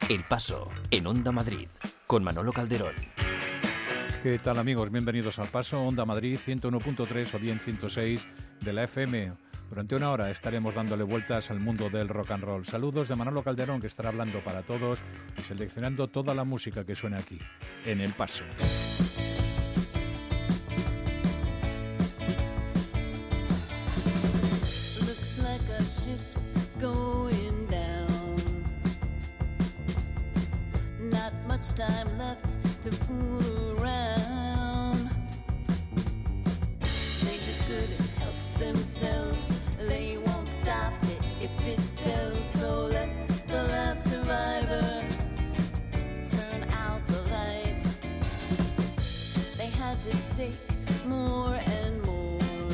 El Paso, en Onda Madrid, con Manolo Calderón. ¿Qué tal, amigos? Bienvenidos al Paso, Onda Madrid 101.3 o bien 106 de la FM. Durante una hora estaremos dándole vueltas al mundo del rock and roll. Saludos de Manolo Calderón, que estará hablando para todos y seleccionando toda la música que suena aquí, en El Paso. Looks like our ship's going down. Not much time left to fool around. They just couldn't help themselves. They won't stop it if it sells. So let the last survivor turn out the lights. They had to take more and more.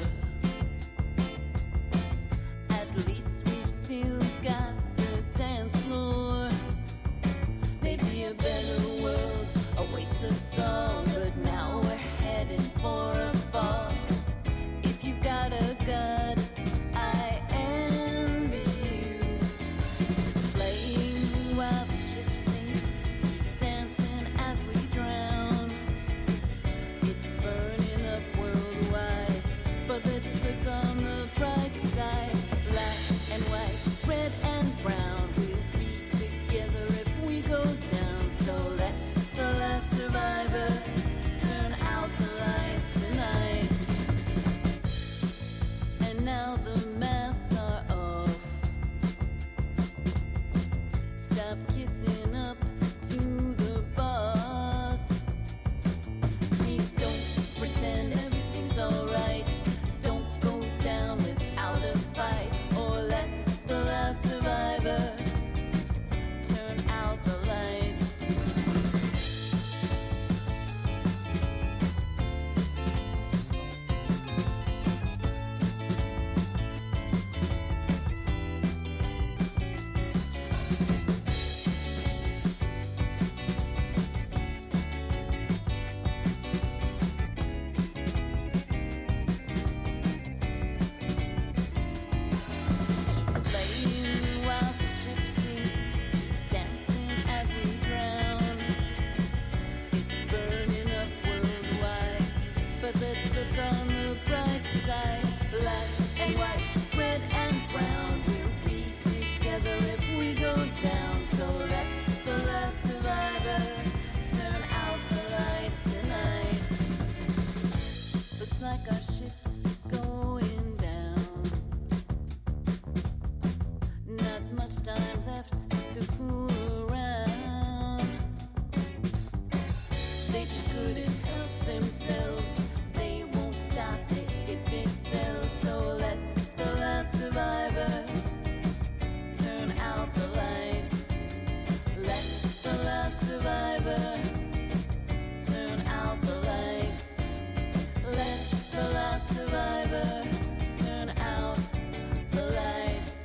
At least we've still got the dance floor. Maybe a better world awaits us all, but now we're heading for a fall. If you got a gun, I envy you. Playing while the ship sinks, keep dancing as we drown. It's burning up worldwide, but let's look on the bright side. Black and white, red and brown, we'll be together if we go down. So let the last survivor turn out the lights tonight. And now the masks are off. Stop kissing up to the boss. Please don't pretend everything's alright. Don't go down without a fight, or let the last survivor turn out the lights. Keep playing while the ship sinks, keep dancing as we drown. It's burning up worldwide, but let's look on the bright side. Black and white, red and brown, we'll be together if we go down. So let the last survivor turn out the lights tonight. Looks like our ship's going down. Not much time left to fool around. They just couldn't help themselves. They won't stop it if it sells. So let the last survivor turn out the lights. Let the last survivor turn out the lights. Let the last survivor turn out the lights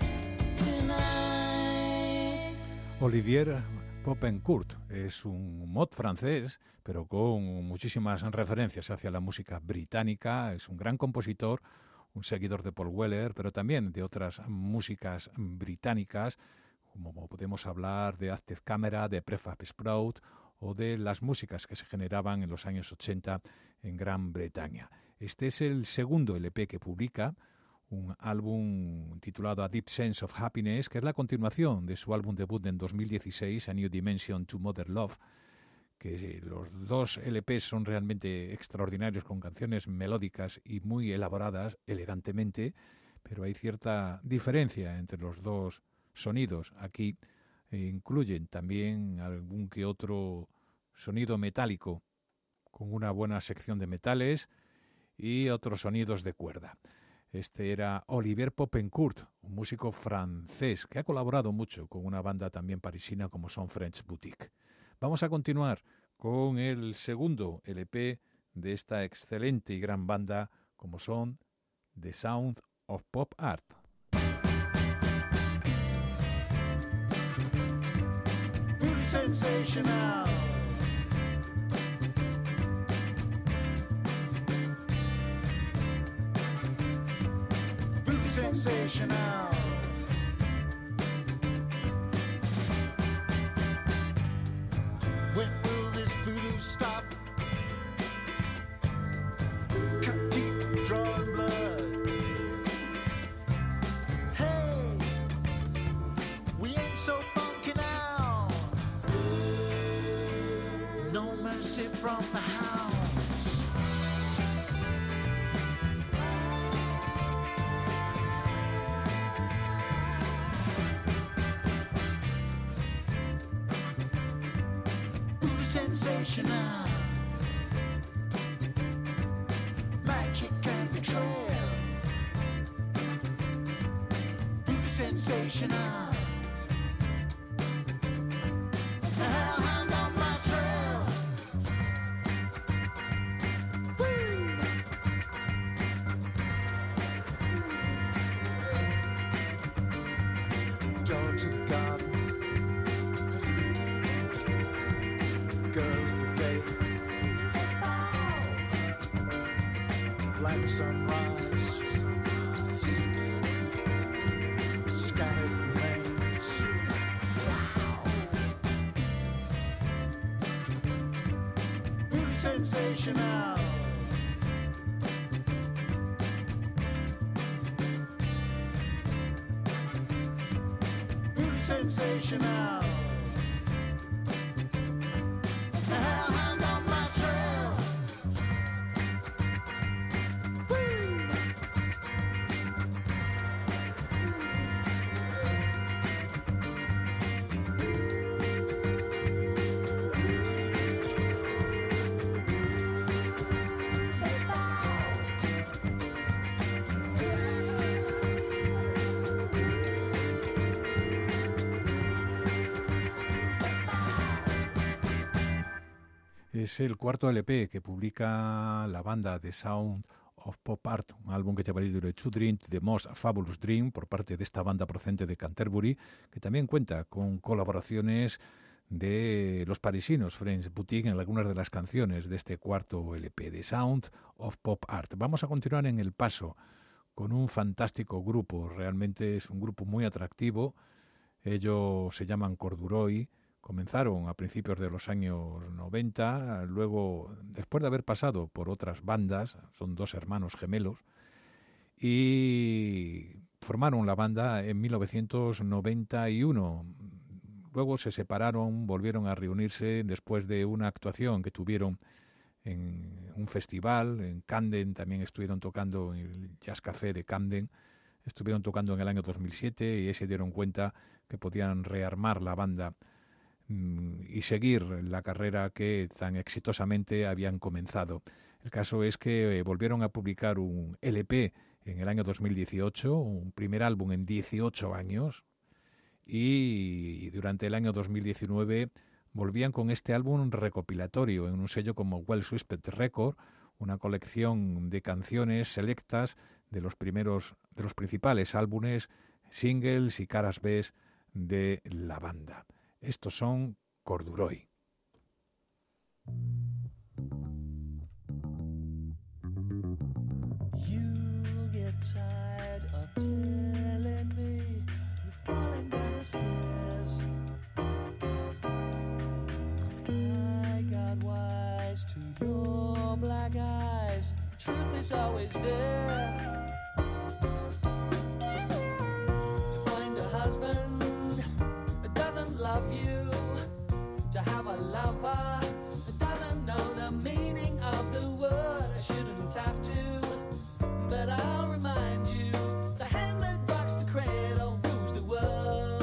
tonight. Olivier Poppencourt es un mod francés, pero con muchísimas referencias hacia la música británica. Es un gran compositor, un seguidor de Paul Weller, pero también de otras músicas británicas, como podemos hablar de Aztec Camera, de Prefab Sprout o de las músicas que se generaban en los años 80 en Gran Bretaña. Este es el segundo LP que publica, un álbum titulado A Deep Sense of Happiness, que es la continuación de su álbum debut en 2016, A New Dimension to Mother Love, que los dos LPs son realmente extraordinarios, con canciones melódicas y muy elaboradas, elegantemente, pero hay cierta diferencia entre los dos sonidos. Aquí incluyen también algún que otro sonido metálico, con una buena sección de metales y otros sonidos de cuerda. Este era Olivier Poppencourt, un músico francés que ha colaborado mucho con una banda también parisina como son French Boutique. Vamos a continuar con el segundo LP de esta excelente y gran banda como son The Sound of Pop Art. Sensational. Sensational. from the house. Sensational magic and betrayal. Sensational. Hellhound on my trail. Woo! Door to the garden. Like sunrise, scattered remains. Wow. Sensational. Sensational. Hellhound on my trail. Es el cuarto LP que publica la banda The Sound of Pop Art, un álbum que lleva el título de To Dream The Most Fabulous Dream por parte de esta banda procedente de Canterbury, que también cuenta con colaboraciones de los parisinos French Boutique en algunas de las canciones de este cuarto LP, The Sound of Pop Art. Vamos a continuar en el paso con un fantástico grupo, realmente es un grupo muy atractivo. Ellos se llaman Corduroy. Comenzaron a principios de los años 90, luego, después de haber pasado por otras bandas, son dos hermanos gemelos, y formaron la banda en 1991. Luego se separaron, volvieron a reunirse después de una actuación que tuvieron en un festival, en Camden, también estuvieron tocando en el Jazz Café de Camden, estuvieron tocando en el año 2007 y ahí se dieron cuenta que podían rearmar la banda y seguir la carrera que tan exitosamente habían comenzado. El caso es que volvieron a publicar un LP en el año 2018, un primer álbum en 18 años, y durante el año 2019 volvían con este álbum recopilatorio en un sello como Well Suspect Record, una colección de canciones selectas de los principales álbumes, singles y caras B de la banda. Estos son Corduroy. You get tired of telling me you're falling down the stairs. I got wise to your black eyes. Truth is always there. To find a husband that doesn't love you, to have a lover that doesn't know the meaning of the word. I shouldn't have to, but I'll remind you, the hand that rocks the cradle rules the world.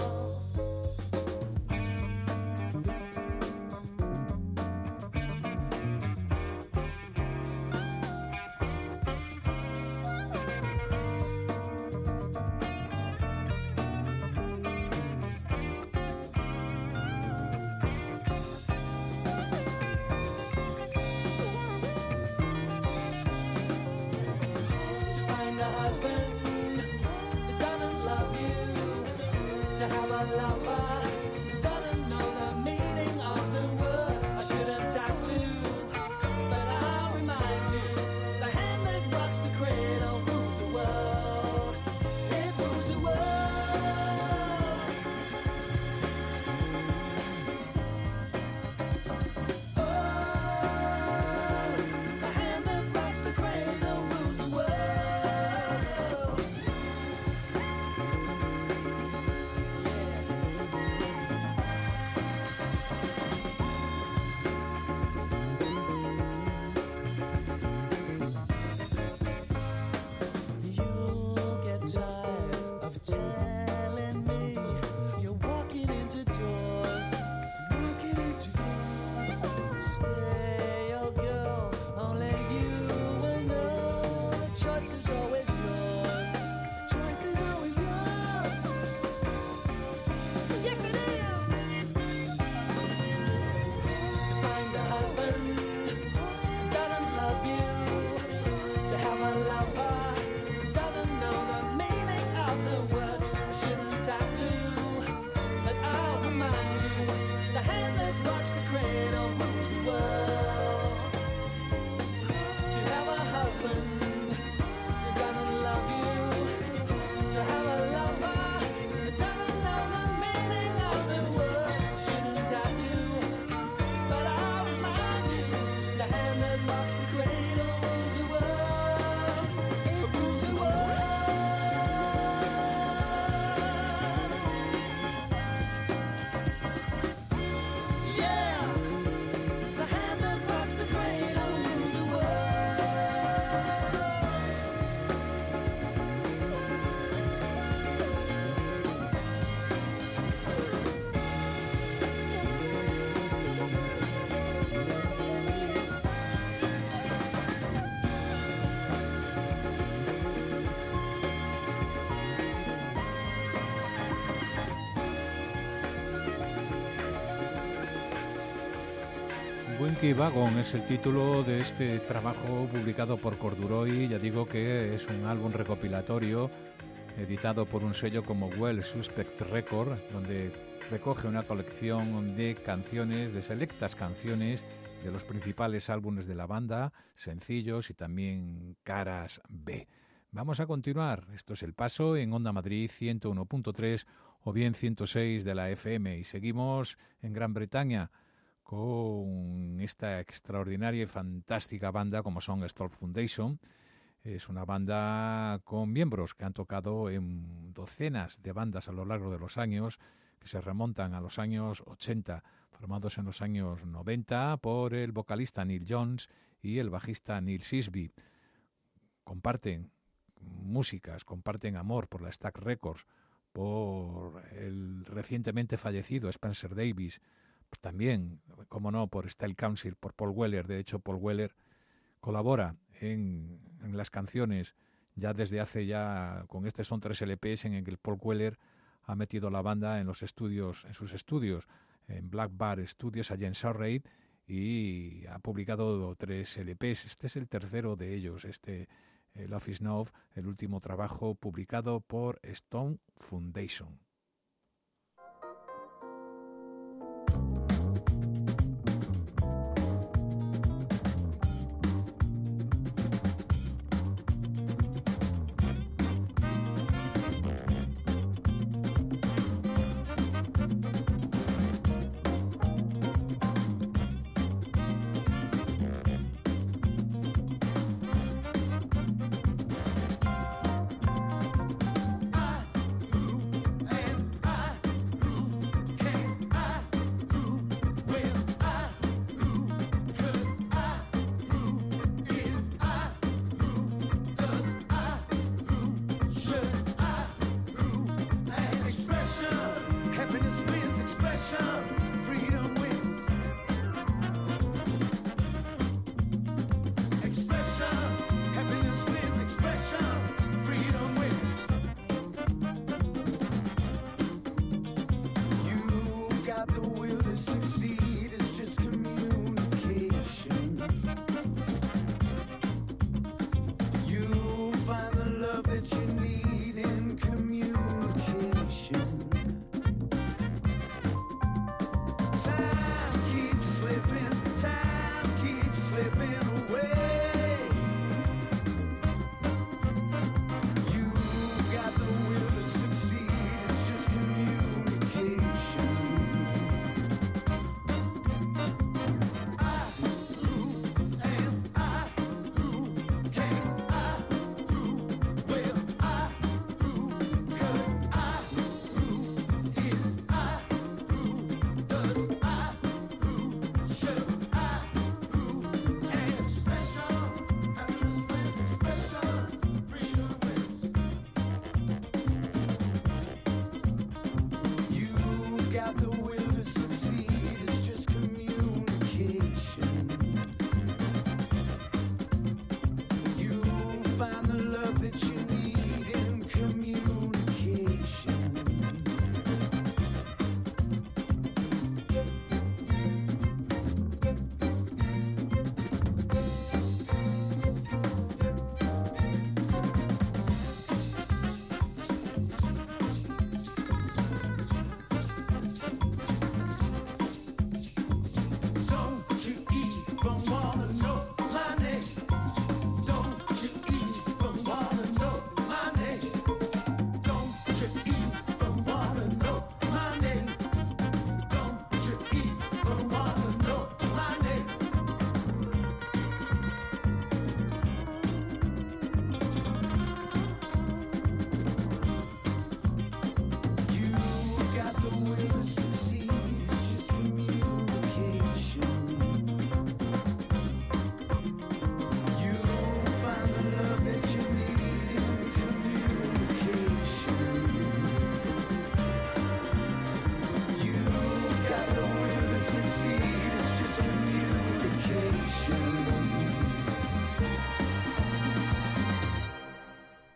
choice is always yours. Choice is always yours. Yes, it is. To find a husband who doesn't love you, to have a lover who doesn't know the meaning of the word. Shouldn't have to, but I'll remind you, the hand that rocks the cradle rules the world. To have a husband who doesn't love you, to have a lover who doesn't know the meaning of the word. Shouldn't have to, but I'll remind you, the hand that rocks the cradle rules the world. It rules the world. Yeah, the hand that rocks the cradle rules the world. Winky Wagon es el título de este trabajo publicado por Corduroy. Ya digo que es un álbum recopilatorio editado por un sello como Well Suspect Record, donde recoge una colección de canciones, de selectas canciones de los principales álbumes de la banda, sencillos y también caras B. Vamos a continuar. Esto es El Paso en Onda Madrid 101.3 o bien 106 de la FM, y seguimos en Gran Bretaña con esta extraordinaria y fantástica banda como son Storm Foundation. Es una banda con miembros que han tocado en docenas de bandas a lo largo de los años, que se remontan a los años 80, formados en los años 90 por el vocalista Neil Jones y el bajista Neil Sisby. Comparten músicas, comparten amor por la Stax Records, por el recientemente fallecido Spencer Davis, también, como no, por Style Council, por Paul Weller. De hecho, Paul Weller colabora en las canciones ya desde hace ya, con este son 3 LPs en el que Paul Weller ha metido la banda en los estudios, en sus estudios, en Black Bar Studios allá en Surrey, y ha publicado 3 LPs. Este es el tercero de ellos, Love Is Love, el último trabajo publicado por Storm Foundation. I move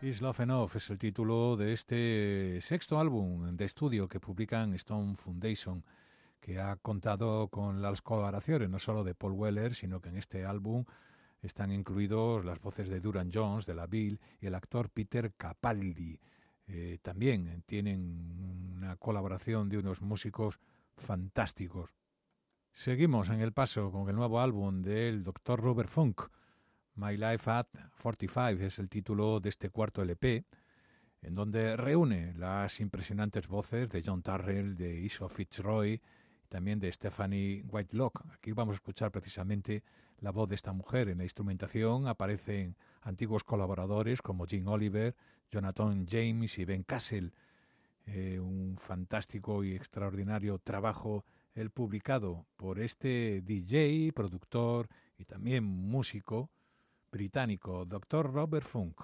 Is Love Enough es el título de este sexto álbum de estudio que publican Stone Foundation, que ha contado con las colaboraciones no solo de Paul Weller, sino que en este álbum están incluidos las voces de Duran Jones, de La Ville y el actor Peter Capaldi. También tienen una colaboración de unos músicos fantásticos. Seguimos en el paso con el nuevo álbum del Dr. Robert Funk. My Life at 45 es el título de este cuarto LP, en donde reúne las impresionantes voces de John Turrell, de Isla Fitzroy y también de Stephanie Whitelock. Aquí vamos a escuchar precisamente la voz de esta mujer. En la instrumentación aparecen antiguos colaboradores como Gene Oliver, Jonathan James y Ben Castle. Un fantástico y extraordinario trabajo el publicado por este DJ, productor y también músico británico, Dr. Robert Funk.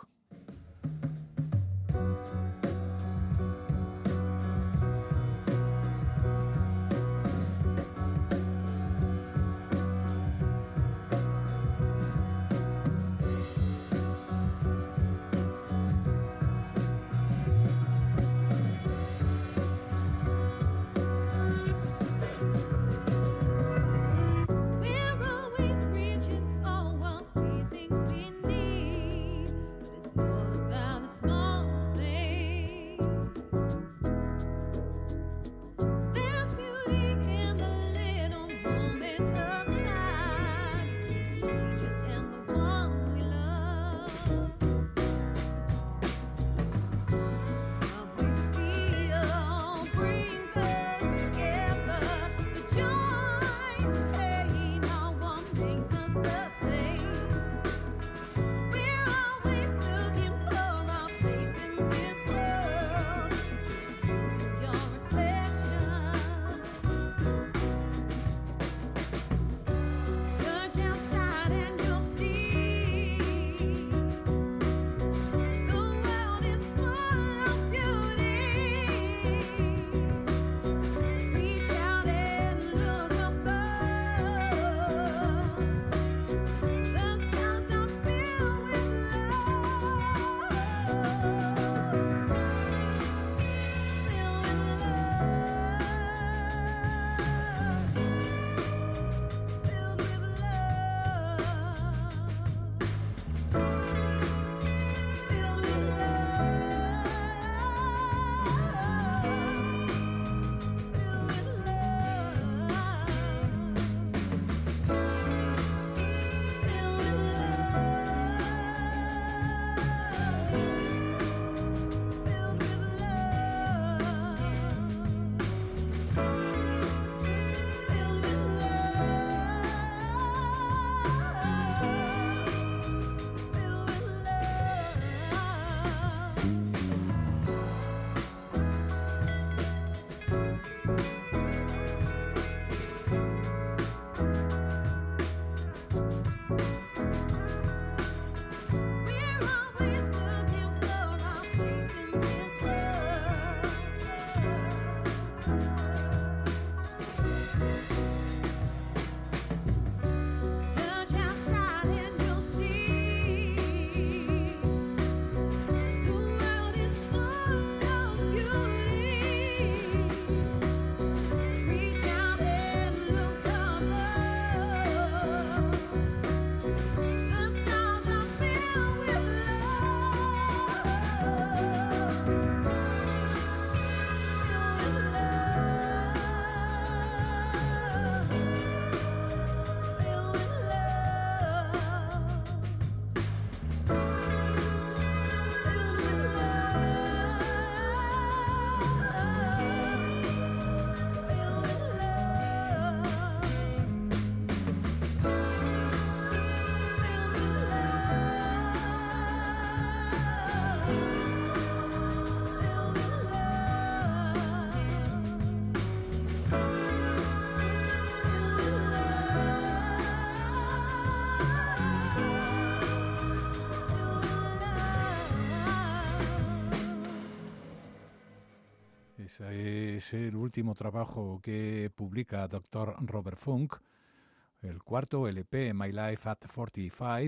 Ese es el último trabajo que publica Dr. Robert Funk, el cuarto LP, My Life at 45,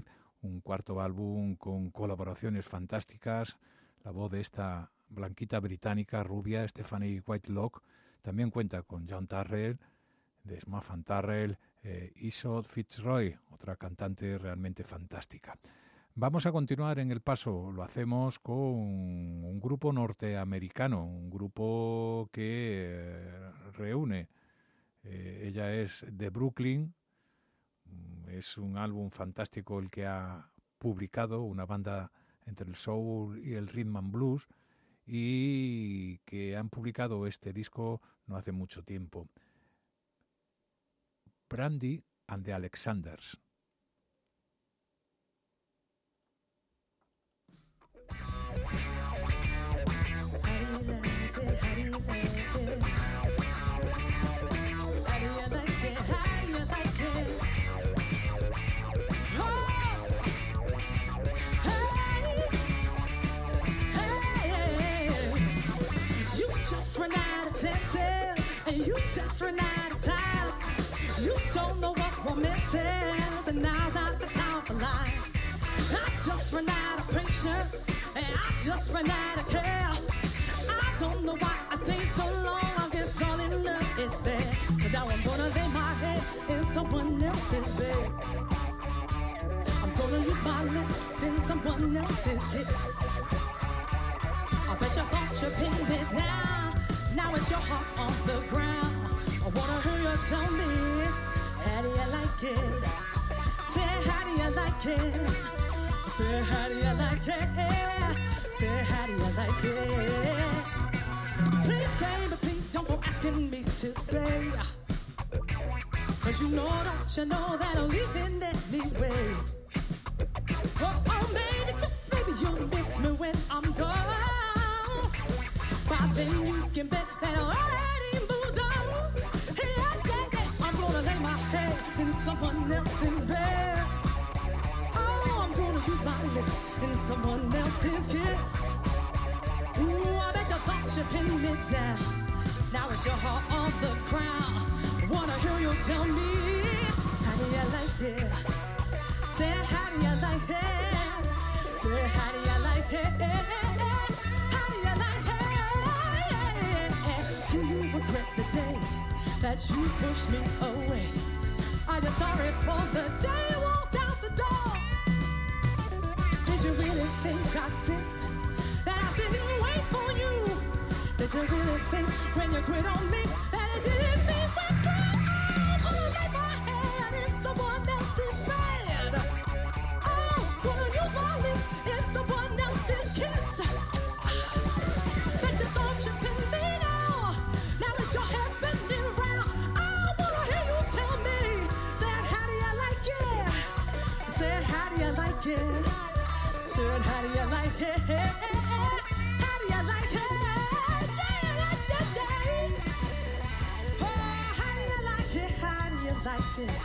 un cuarto álbum con colaboraciones fantásticas. La voz de esta blanquita británica rubia, Stephanie Whitelock, también cuenta con John Turrell, de Smuffin Turrell, Isolde Fitzroy, otra cantante realmente fantástica. Vamos a continuar en el paso, lo hacemos con un grupo norteamericano, un grupo que reúne, ella es de Brooklyn, es un álbum fantástico el que ha publicado, una banda entre el soul y el rhythm and blues, y que han publicado este disco no hace mucho tiempo. Brandy and the Alexanders. Just run out of chances, and you just run out of time. You don't know what romance is, and now's not the time for lying. I just run out of patience, and I just run out of care. I don't know why I say so long, I guess all in love is fair. But now I'm gonna lay my head in someone else's bed. I'm gonna use my lips in someone else's kiss. I bet you thought you pinned me down. Now it's your heart on the ground. I wanna hear you tell me, how do you like it? Say, how do you like it? Say, how do you like it? Say, how do you like it? Please, baby, please don't go asking me to stay. Cause you know, don't you know that I'm leaving anyway. Oh, maybe, just maybe you'll miss me when I'm gone. But then you can bet that I already moved on. I'm gonna lay my head in someone else's bed. Oh, I'm gonna use my lips in someone else's kiss. Ooh, I bet you thought you pinned me down. Now it's your heart on the ground. I wanna hear you tell me, how do you like it? Say, how do you like it? Say, how do you like it? Regret the day that you pushed me away. Are you sorry for the day you walked out the door? Did you really think I'd sit, that I sit and wait for you? Did you really think when you quit on me that it didn't mean we're through? I'm gonna lay my head in someone else's bed. I'm gonna use my lips in someone else's kiss. Bet you thought you pinned me down. Now it's your head spinning round. I wanna hear you tell me, say, how do you like it? Say, how do you like it? Say, how do you like it? How do you like it? Oh, how do you like it? How do you like it?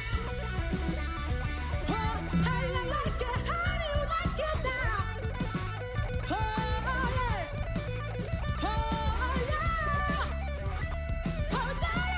Oh, how do you like it? How do you like it now? Oh, yeah. Oh, yeah. Oh,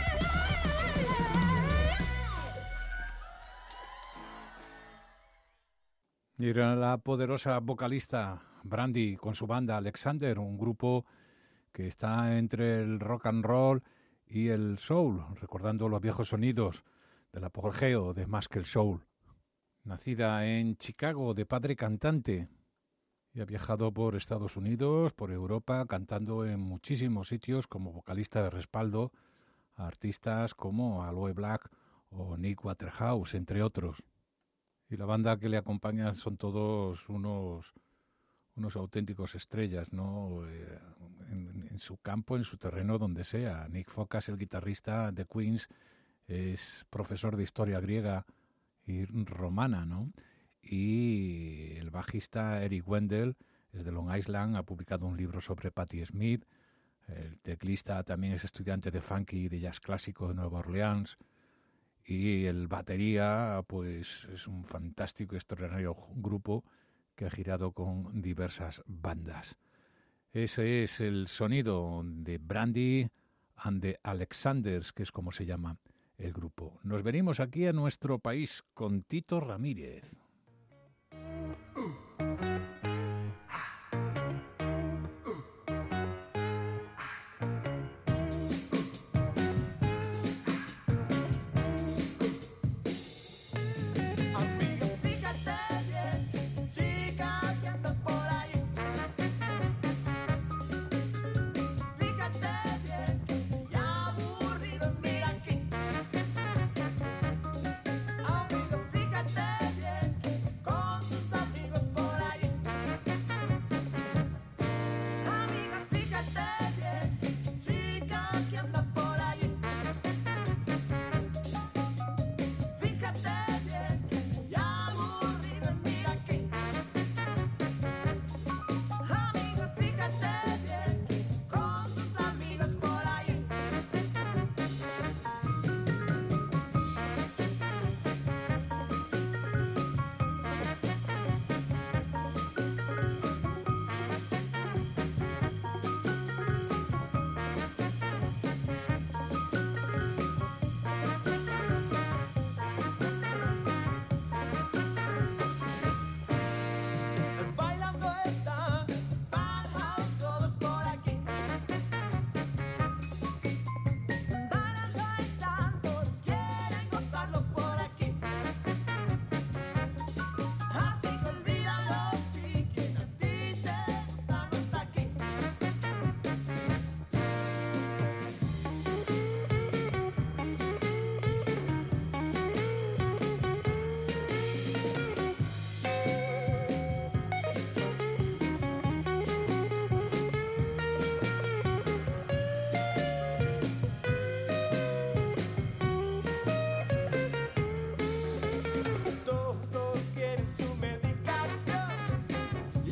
Y era la poderosa vocalista Brandy con su banda Alexander, un grupo que está entre el rock and roll y el soul, recordando los viejos sonidos del apogeo de Más que el Soul. Nacida en Chicago, de padre cantante, y ha viajado por Estados Unidos, por Europa, cantando en muchísimos sitios como vocalista de respaldo a artistas como Aloe Black o Nick Waterhouse, entre otros. Y la banda que le acompaña son todos unos auténticos estrellas, ¿no? En su campo, en su terreno, donde sea. Nick Focas, el guitarrista de Queens, es profesor de historia griega y romana, ¿no? Y el bajista Eric Wendell es de Long Island, ha publicado un libro sobre Patti Smith. El teclista también es estudiante de funky y de jazz clásico de Nueva Orleans. Y el batería, pues es un fantástico, extraordinario grupo que ha girado con diversas bandas. Ese es el sonido de Brandy and the Alexanders, que es como se llama el grupo. Nos venimos aquí a nuestro país con Tito Ramírez.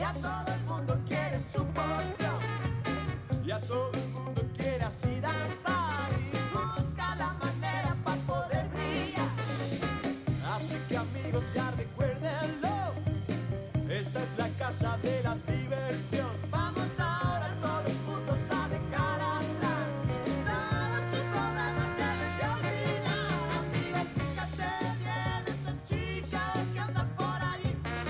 y a todo el mundo quiere su porción, y a todo el mundo quiere así danzar y busca la manera para poder brillar. Así que amigos, ya recuérdenlo, esta es la casa de la diversión. Vamos ahora todos juntos a dejar atrás todos tus problemas, debes de olvidar. Amigo, fíjate bien esa chica que anda por ahí.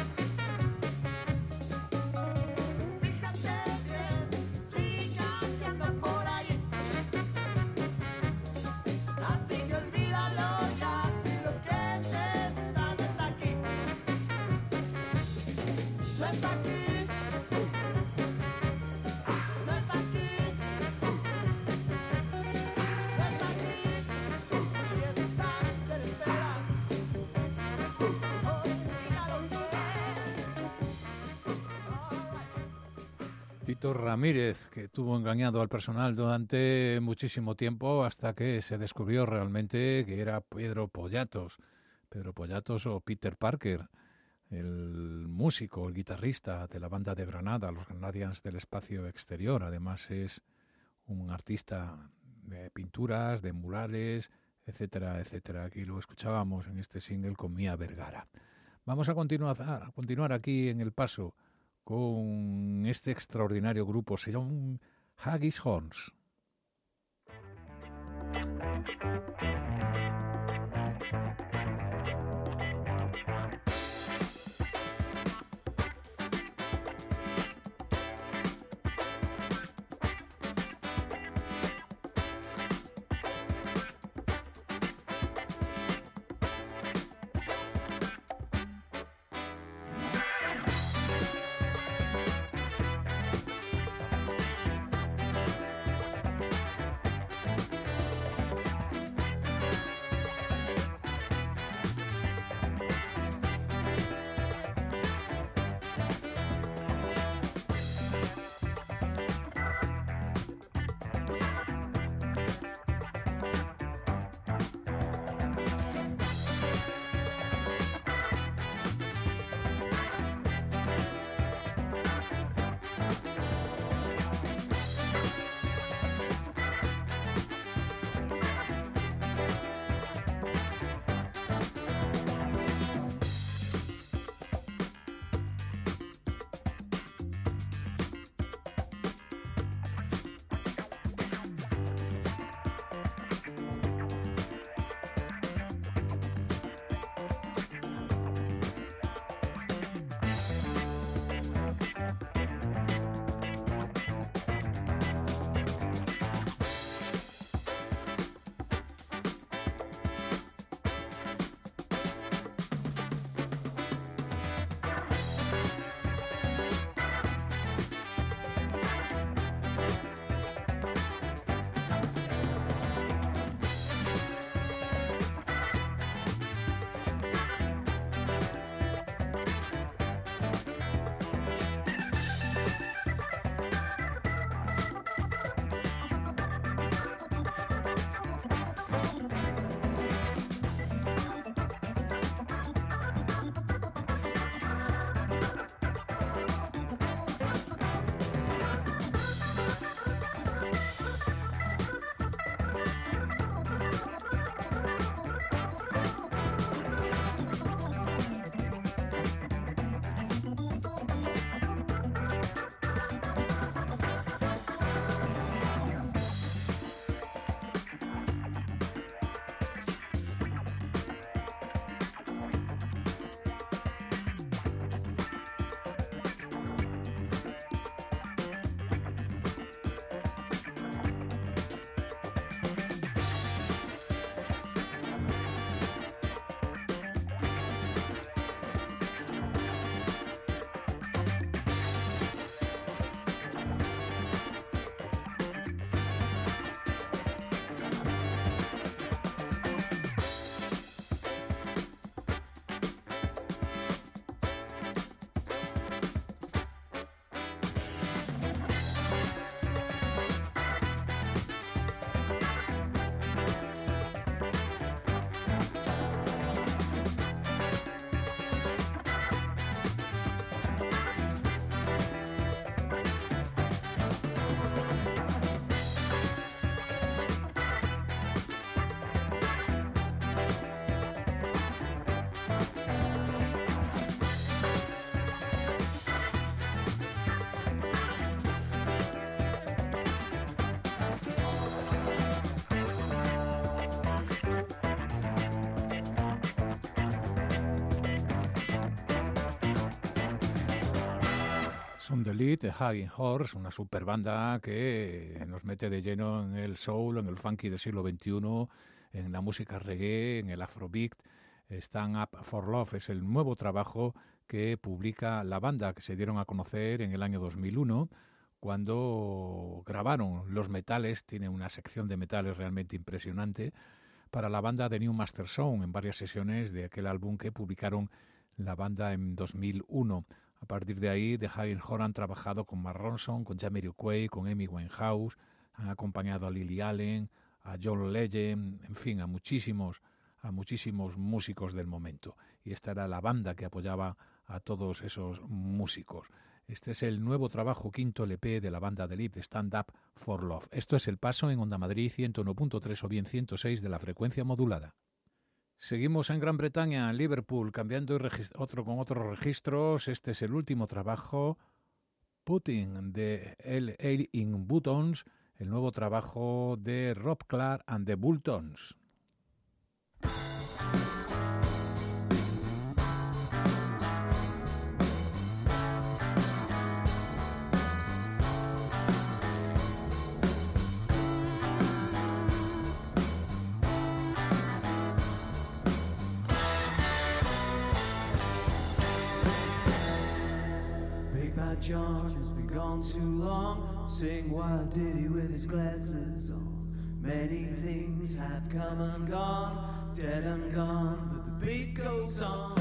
Fíjate bien, chica que anda por ahí. Así que olvídalo ya, si lo que te gusta no está aquí. No está aquí. No está aquí. No está aquí. Y esta se le espera. Olvídalo bien. Tito Ramírez, que tuvo engañado al personal durante muchísimo tiempo hasta que se descubrió realmente que era Pedro Pollatos o Peter Parker, el músico, el guitarrista de la banda de Granada, los Granadians del Espacio Exterior. Además es un artista de pinturas, de murales, etcétera, etcétera. Aquí lo escuchábamos en este single con Mía Vergara. Vamos a continuar aquí en El Paso con este extraordinario grupo. Se llama Haggis Horns. Son The Lead, The Hanging Horse, una super banda que nos mete de lleno en el soul, en el funky del siglo XXI, en la música reggae, en el afrobeat. Stand Up for Love es el nuevo trabajo que publica la banda, que se dieron a conocer en el año 2001, cuando grabaron Los Metales. Tiene una sección de metales realmente impresionante para la banda de New Master Sound en varias sesiones de aquel álbum que publicaron la banda en 2001. A partir de ahí, The Hanging Horse han trabajado con Mark Ronson, con Jamiroquai, con Amy Winehouse, han acompañado a Lily Allen, a John Legend, en fin, a muchísimos músicos del momento. Y esta era la banda que apoyaba a todos esos músicos. Este es el nuevo trabajo, quinto LP de la banda de Lead, Stand Up for Love. Esto es El Paso en Onda Madrid 101.3 o bien 106 de la frecuencia modulada. Seguimos en Gran Bretaña, en Liverpool, cambiando con otros registros. Este es el último trabajo, Putting the L.A. in Buttons, el nuevo trabajo de Rob Clark and the Bultons. John has been gone too long, sing Wild Ditty with his glasses on. Many things have come and gone, dead and gone, but the beat goes on.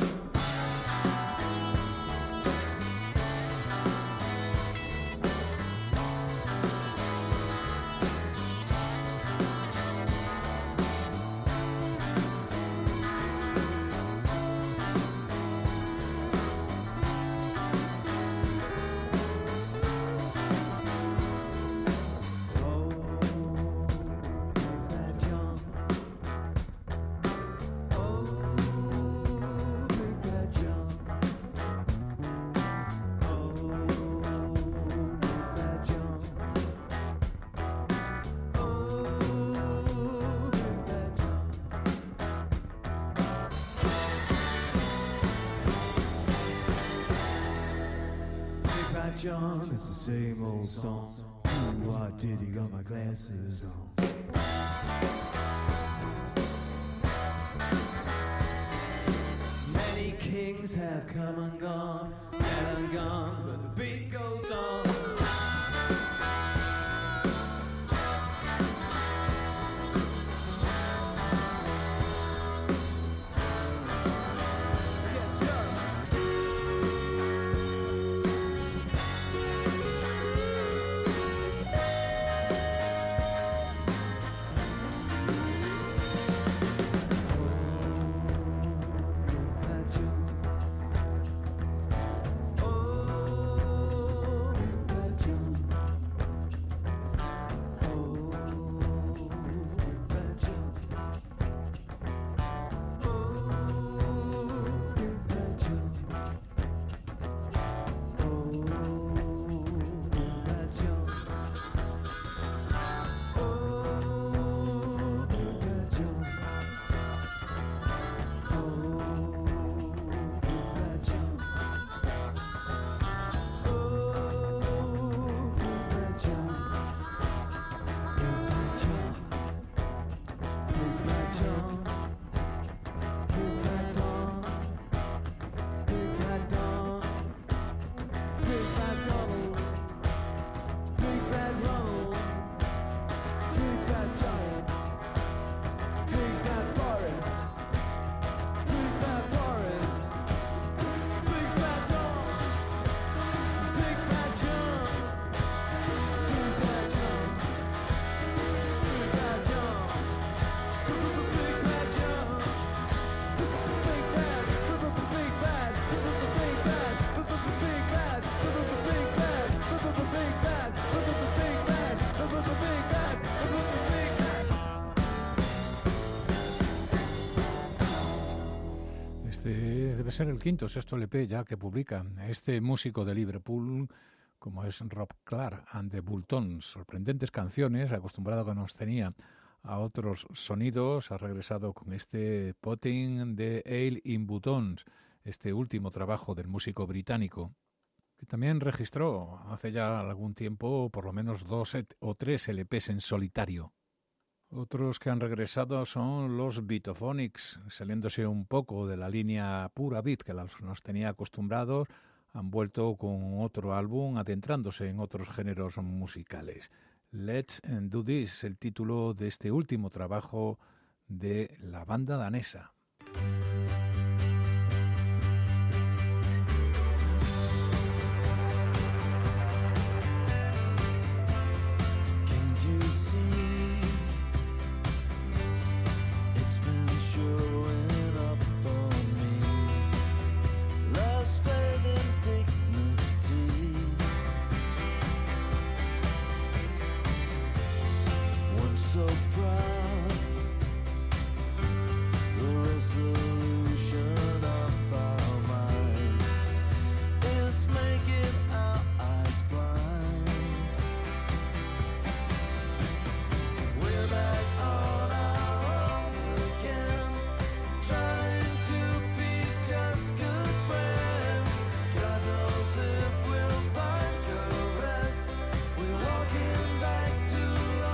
John, it's the same old song. Why did he got my glasses on? Many kings have come and gone, but the beat goes on. Debe ser el quinto o sexto LP ya que publica este músico de Liverpool, como es Rob Clark and the Bultons. Sorprendentes canciones, acostumbrado que nos tenía a otros sonidos, ha regresado con este Putting the Ale in Buttons, este último trabajo del músico británico, que también registró hace ya algún tiempo por lo menos 2 o 3 LPs en solitario. Otros que han regresado son los Beatophonics, saliéndose un poco de la línea pura beat que nos tenía acostumbrados, han vuelto con otro álbum adentrándose en otros géneros musicales. Let's Do This es el título de este último trabajo de la banda danesa. So proud, the resolution of our minds is making our eyes blind. We're back on our own again, trying to be just good friends. God knows if we'll find the rest. We're walking back to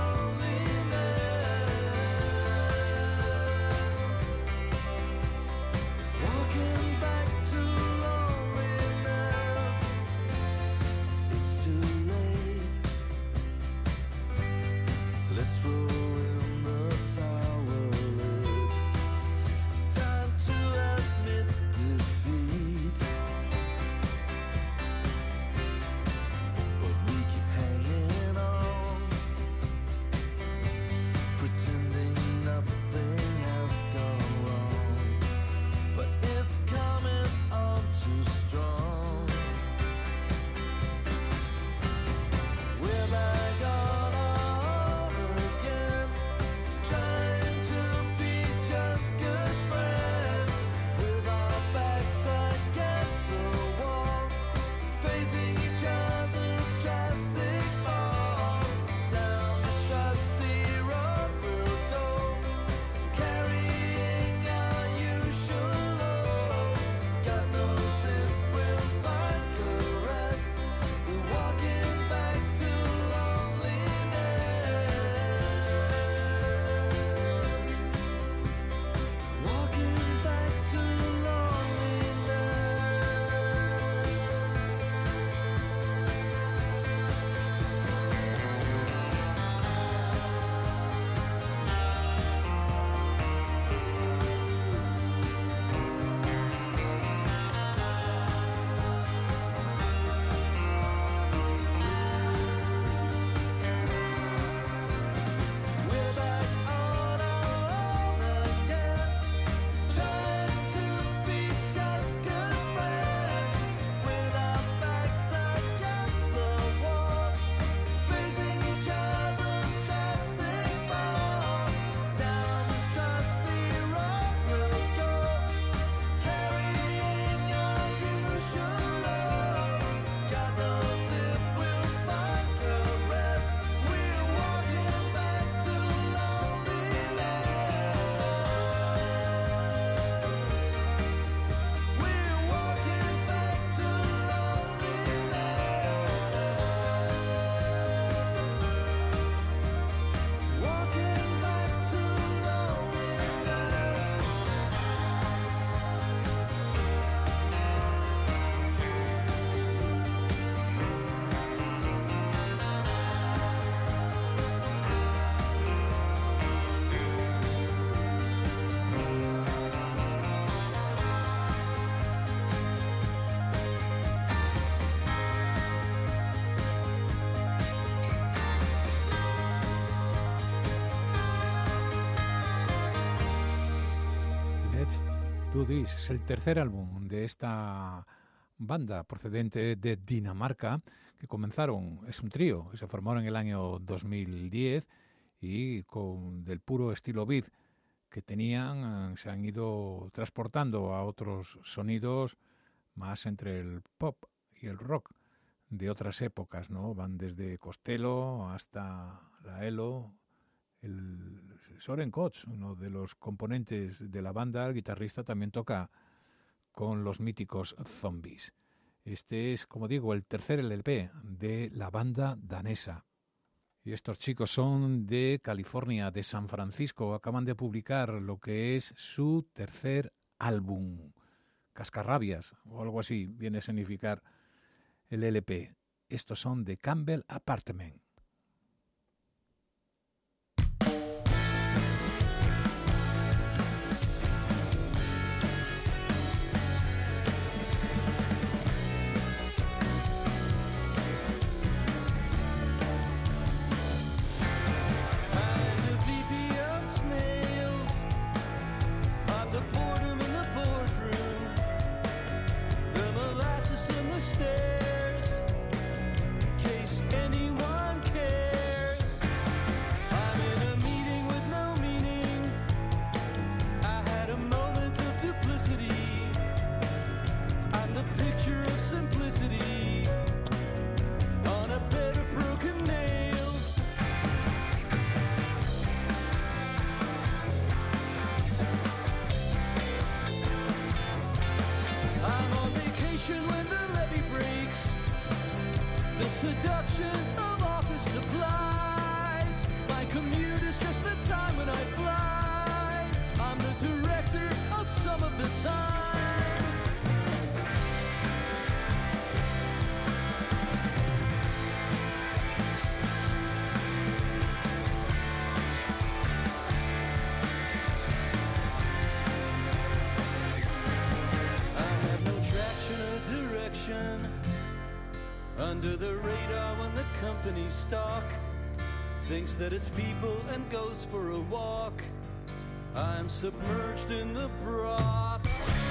Do This es el tercer álbum de esta banda procedente de Dinamarca, que comenzaron, es un trío, que se formaron en el año 2010 y con del puro estilo beat que tenían se han ido transportando a otros sonidos más entre el pop y el rock de otras épocas, ¿no? Van desde Costello hasta la Elo, el Soren Koch, uno de los componentes de la banda, el guitarrista, también toca con los míticos Zombies. Este es, como digo, el tercer LP de la banda danesa. Y estos chicos son de California, de San Francisco. Acaban de publicar lo que es su tercer álbum, Cascarrabias, o algo así, viene a significar el LP. Estos son de Campbell Apartment. Seduction of office supplies. My commute is just the time when I fly. I'm the director of some of the time. I have no traction or direction. Under the radar when the company stock thinks that it's people and goes for a walk. I'm submerged in the broth.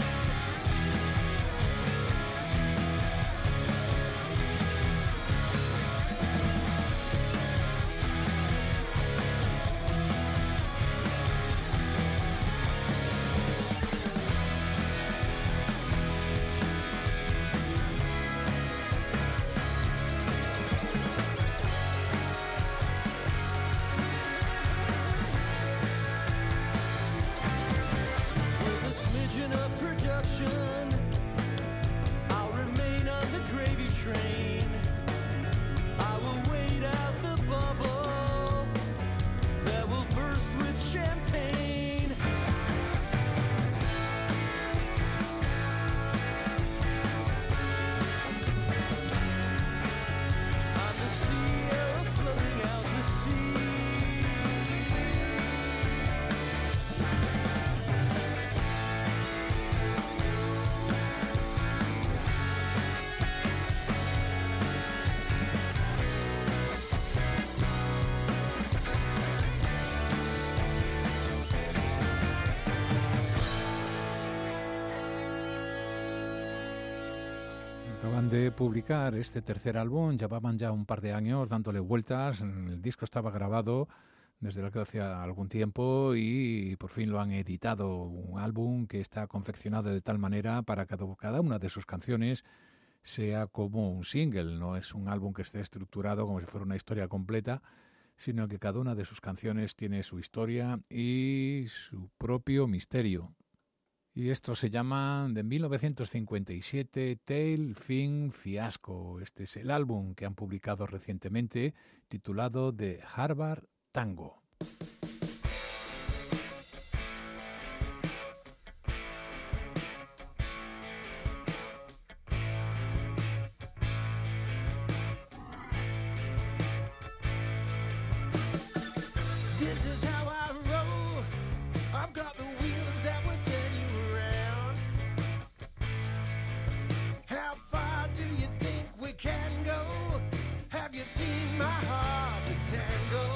Acaban de publicar este tercer álbum, llevaban ya un par de años dándole vueltas, el disco estaba grabado desde lo que hacía algún tiempo y por fin lo han editado, un álbum que está confeccionado de tal manera para que cada una de sus canciones sea como un single, no es un álbum que esté estructurado como si fuera una historia completa, sino que cada una de sus canciones tiene su historia y su propio misterio. Y esto se llama, de 1957, Tail Fin Fiasco. Este es el álbum que han publicado recientemente, titulado The Harvard Tango. This is how I roll. I've got the wheels that will turn you around. How far do you think we can go? Have you seen my Harvard Tango?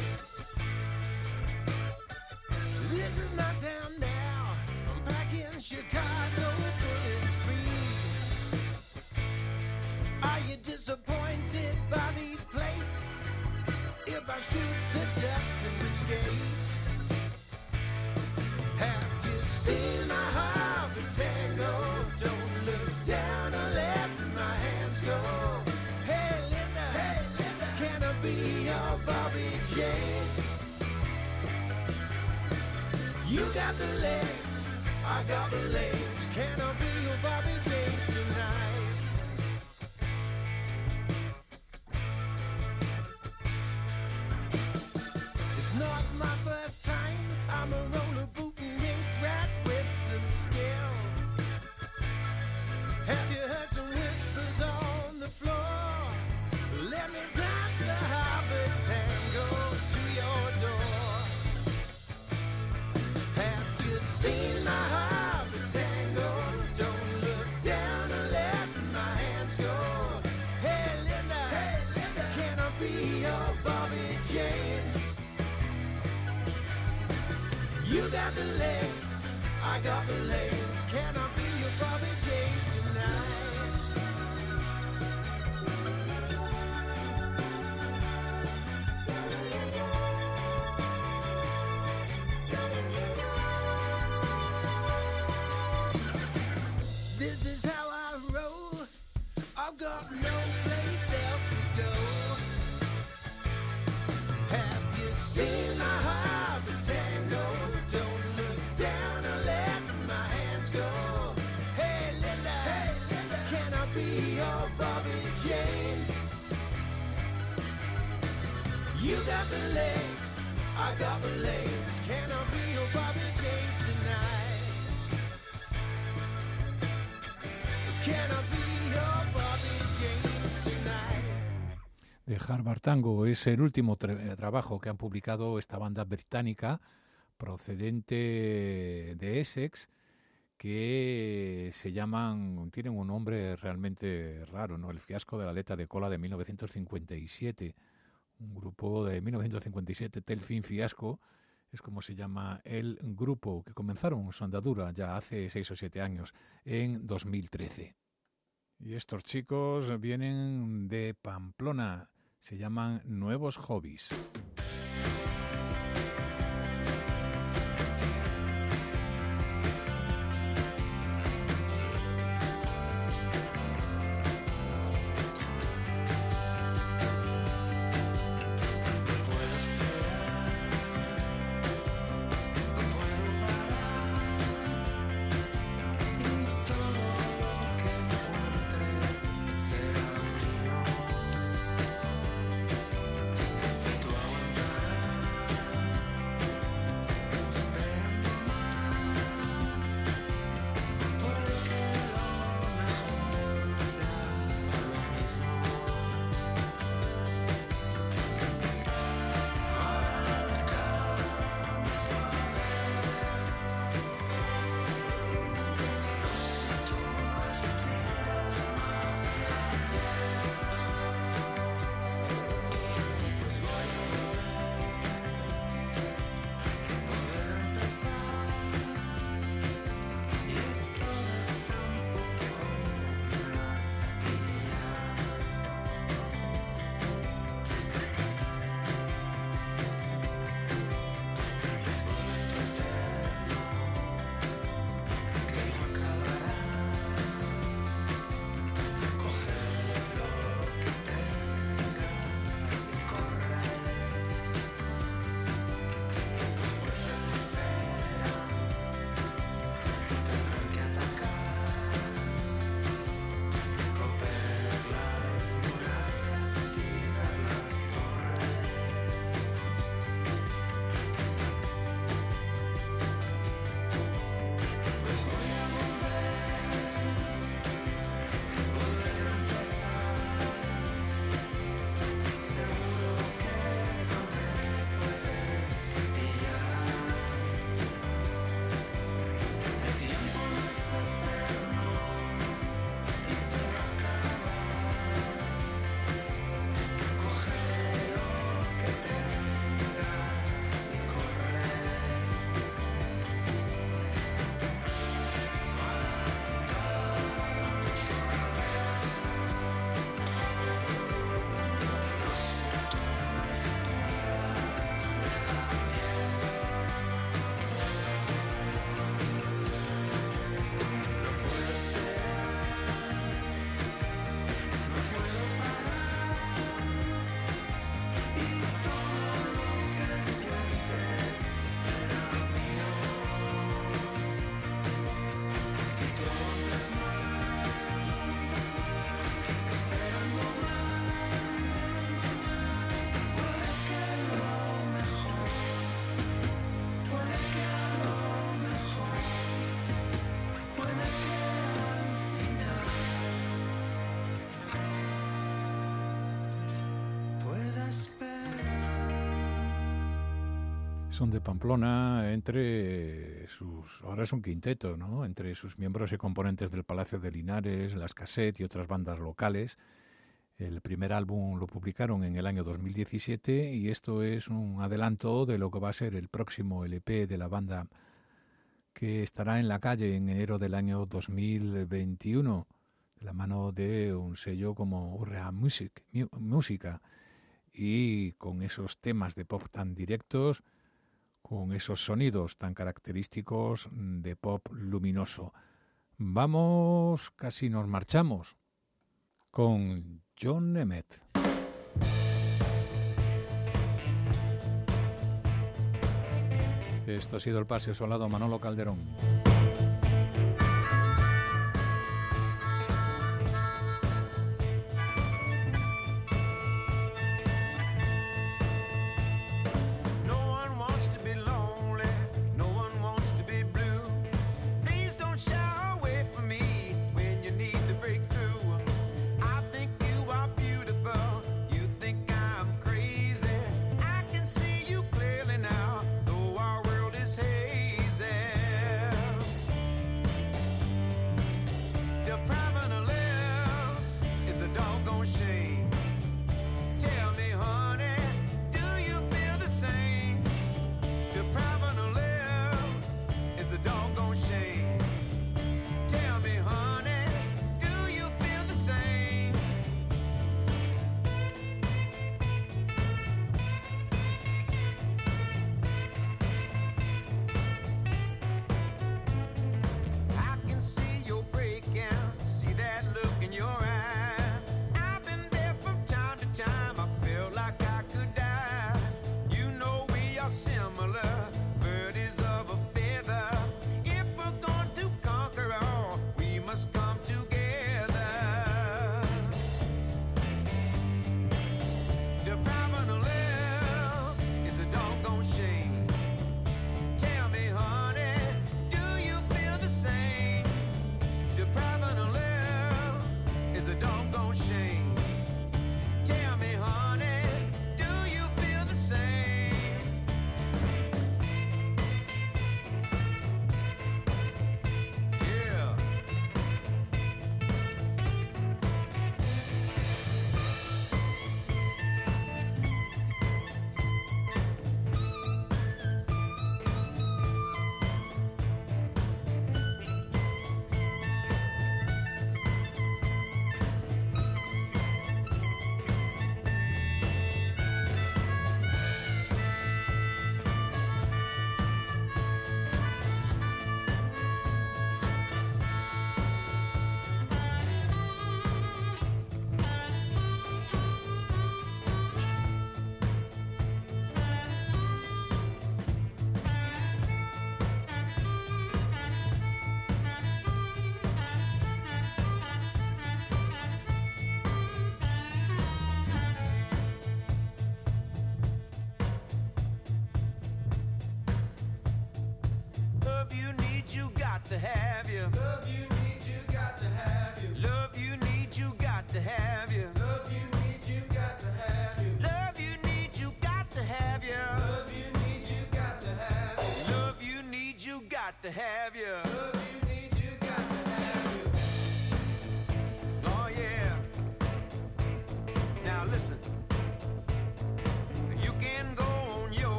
This is my town now. I'm back in Chicago, bullet speed. Are you disappointed by these plates? If I shoot the deck and skate. Have you seen my Harvard Tango? Don't look down or let my hands go. Hey Linda, can I be your Bobby James? You got the legs, I got the legs. Can I be your Bobby James tonight? It's not my first time. I'm a roller booting ink rat with some skills. Have you heard some whispers on the floor? Let me dance the Harvard tango to your door. Have you seen the Harvard tango? Don't look down and let my hands go. Hey Linda, can I be your Bobby James? You got the legs, I got the legs. Can I be your Bobby James tonight? This is how I roll. I've got no place else to go. Have you seen the Harvard tango? Don't look down and let my hands go. Hey Linda, can I be your Bobby James? You got the legs, I got the legs. Can I be your Bobby James tonight? Can I be your Bobby James tonight? De Harvard Tango es el último trabajo que han publicado esta banda británica procedente de Essex, que tienen un nombre realmente raro, ¿no? El fiasco de la aleta de cola de 1957. Un grupo de 1957, Telfin Fiasco, es como se llama el grupo, que comenzaron su andadura ya hace 6 o 7 años, en 2013. Y estos chicos vienen de Pamplona, se llaman Nuevos Hobbies. Será mío. Si tú aguantas Son de Pamplona, ahora es un quinteto, ¿no? Entre sus miembros y componentes del Palacio de Linares, Las Cassette y otras bandas locales. El primer álbum lo publicaron en el año 2017 y esto es un adelanto de lo que va a ser el próximo LP de la banda, que estará en la calle en enero del año 2021, de la mano de un sello como Urrea Música, y con esos temas de pop tan directos, con esos sonidos tan característicos de pop luminoso. Vamos, casi nos marchamos, con John Nemeth. Esto ha sido el Paseo Solado, Manolo Calderón. to have you. Love you need, you got to have you. Love you need, you got to have you. Love you need, you got to have you. Love you need, you got to have you. Love you need, you got to have you. Love you need, you got to have you. Love you need, you got to have you. Oh yeah. Now listen.